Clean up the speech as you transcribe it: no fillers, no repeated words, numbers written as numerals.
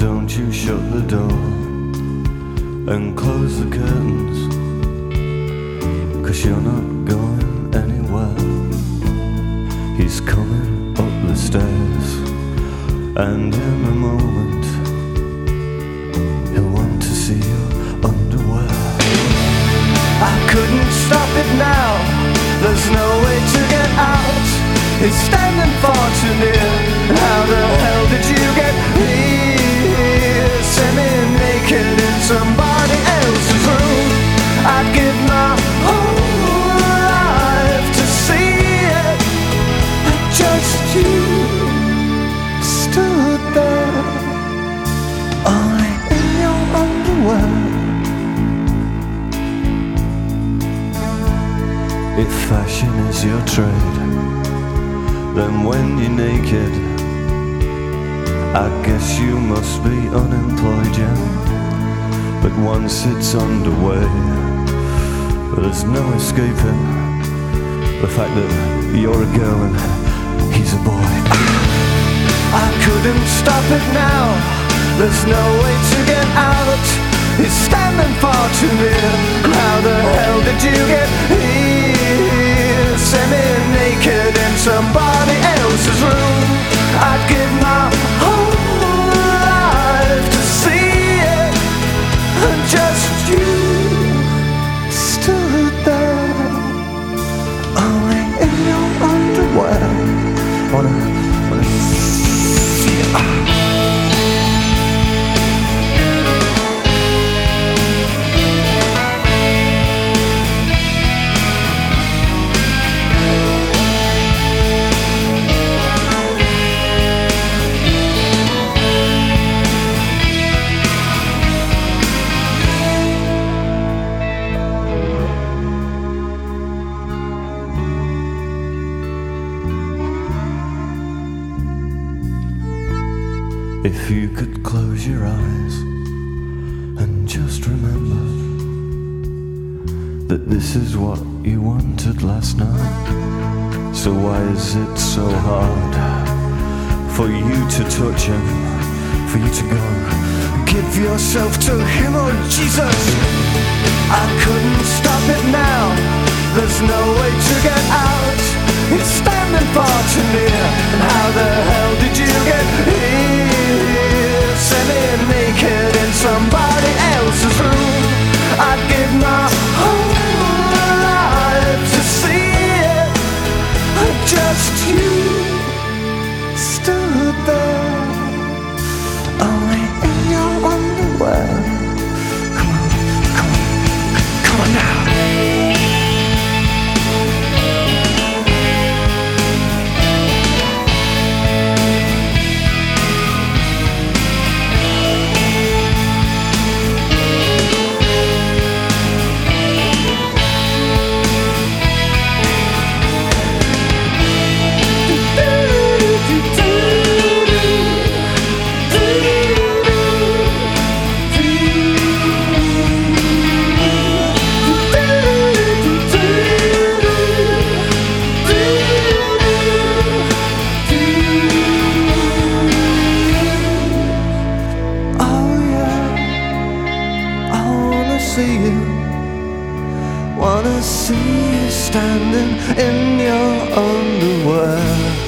don't you shut the door and close the curtains, 'cause you're not going anywhere. He's coming up the stairs, and in a moment he'll want to see your underwear. I couldn't stop it now, there's no way to get out. He's standing far too near. How the hell did you get here? Semi-naked in somebody else's room. I'd give my whole life to see it, but just you stood there, only in your underwear. If fashion is your trade, then when you're naked, I guess you must be unemployed, yeah. But once it's underway, there's no escaping the fact that you're a girl and he's a boy. I couldn't stop it now, there's no way to get out. He's standing far too near. How the hell did you get here? Semi-naked in somebody else's room. I'd give my whole life to see it, and just you stood there, only in your underwear. Wanna see it. If you could close your eyes and just remember that this is what you wanted last night. So why is it so hard for you to touch him, for you to go give yourself to him? Oh Jesus, I couldn't stop it now, there's no way to get out. He's standing far too near. And how the hell did you get here? Semi-naked in somebody else's room. I'd give my whole life to see it, but just you stood there, only in your underwear. Come on, come on, come on now. Wanna see you standing in your underwear.